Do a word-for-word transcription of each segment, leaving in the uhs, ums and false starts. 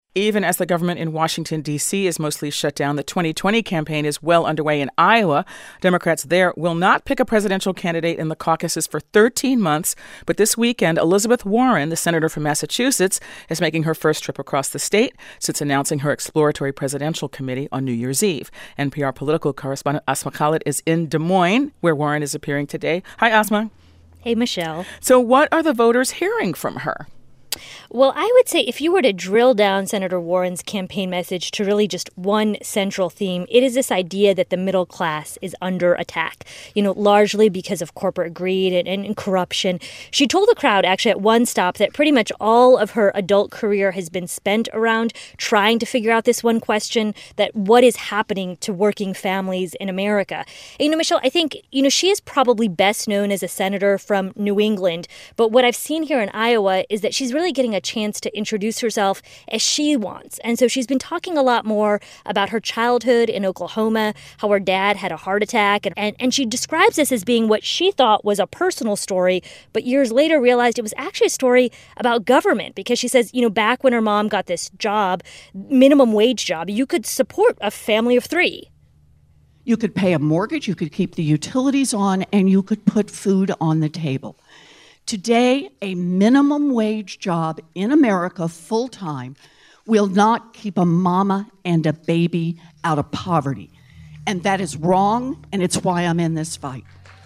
Even as the government in Washington, D C is mostly shut down, the twenty twenty campaign is well underway in Iowa. Democrats there will not pick a presidential candidate in the caucuses for thirteen months. But this weekend, Elizabeth Warren, the senator from Massachusetts, is making her first trip across the state since announcing her exploratory presidential committee on New Year's Eve. N P R political correspondent Asma Khalid is in Des Moines, where Warren is appearing today. Hi, Asma. Hey, Michelle. So what are the voters hearing from her? Well, I would say if you were to drill down Senator Warren's campaign message to really just one central theme, it is this idea that the middle class is under attack, you know, largely because of corporate greed and, and corruption. She told the crowd actually at one stop that pretty much all of her adult career has been spent around trying to figure out this one question, that what is happening to working families in America. And, you know, Michelle, I think, you know, she is probably best known as a senator from New England. But what I've seen here in Iowa is that she's really getting a chance to introduce herself as she wants. And so she's been talking a lot more about her childhood in Oklahoma, how her dad had a heart attack. And, and, and she describes this as being what she thought was a personal story, but years later realized it was actually a story about government, because she says, you know, back when her mom got this job, minimum wage job, you could support a family of three. You could pay a mortgage, you could keep the utilities on, and you could put food on the table. Today, a minimum wage job in America full-time will not keep a mama and a baby out of poverty. And that is wrong, and it's why I'm in this fight.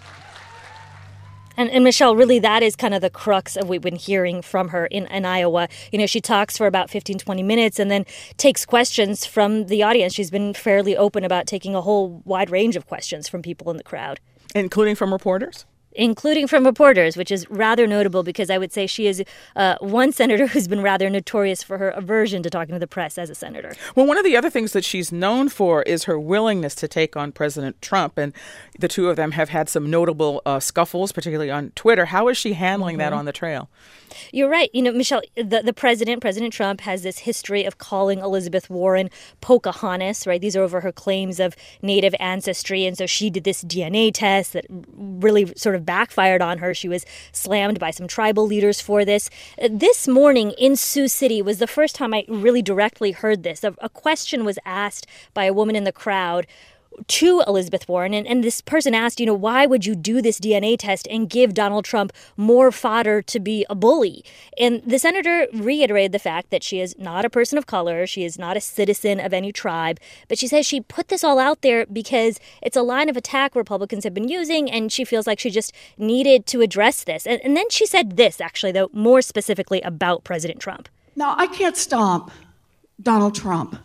And, and Michelle, really, that is kind of the crux of what we've been hearing from her in, in Iowa. You know, she talks for about fifteen, twenty minutes and then takes questions from the audience. She's been fairly open about taking a whole wide range of questions from people in the crowd. Including from reporters? Including from reporters, which is rather notable because I would say she is uh, one senator who's been rather notorious for her aversion to talking to the press as a senator. Well, one of the other things that she's known for is her willingness to take on President Trump, and the two of them have had some notable uh, scuffles, particularly on Twitter. How is she handling mm-hmm. that on the trail? You're right. You know, Michelle, the, the president, President Trump, has this history of calling Elizabeth Warren Pocahontas, right? These are over her claims of Native ancestry. And so she did this D N A test that really sort of backfired on her. She was slammed by some tribal leaders for this. This morning in Sioux City was the first time I really directly heard this. A, a question was asked by a woman in the crowd to Elizabeth Warren, and, and this person asked, you know, why would you do this D N A test and give Donald Trump more fodder to be a bully? And the senator reiterated the fact that she is not a person of color, she is not a citizen of any tribe, but she says she put this all out there because it's a line of attack Republicans have been using, and she feels like she just needed to address this. And, and then she said this, actually, though, more specifically about President Trump. Now, I can't stop Donald Trump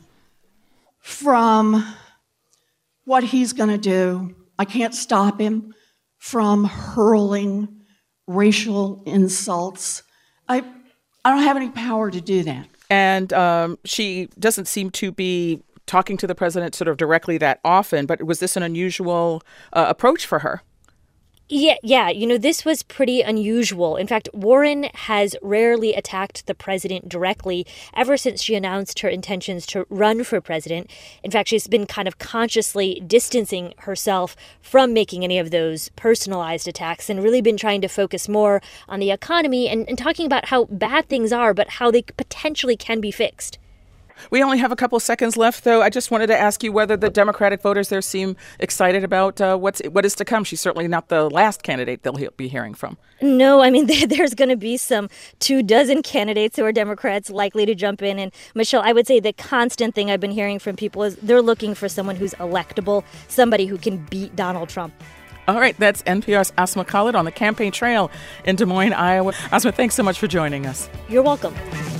from what he's going to do. I can't stop him from hurling racial insults. I, I don't have any power to do that. And um, she doesn't seem to be talking to the president sort of directly that often, but was this an unusual uh, approach for her? Yeah, yeah. You know, this was pretty unusual. In fact, Warren has rarely attacked the president directly ever since she announced her intentions to run for president. In fact, she's been kind of consciously distancing herself from making any of those personalized attacks and really been trying to focus more on the economy and, and talking about how bad things are, but how they potentially can be fixed. We only have a couple of seconds left, though. I just wanted to ask you whether the Democratic voters there seem excited about uh, what's what is to come. She's certainly not the last candidate they'll be hearing from. No, I mean, there's going to be some two dozen candidates who are Democrats likely to jump in. And, Michelle, I would say the constant thing I've been hearing from people is they're looking for someone who's electable, somebody who can beat Donald Trump. All right, that's N P R's Asma Khalid on the campaign trail in Des Moines, Iowa. Asma, thanks so much for joining us. You're welcome.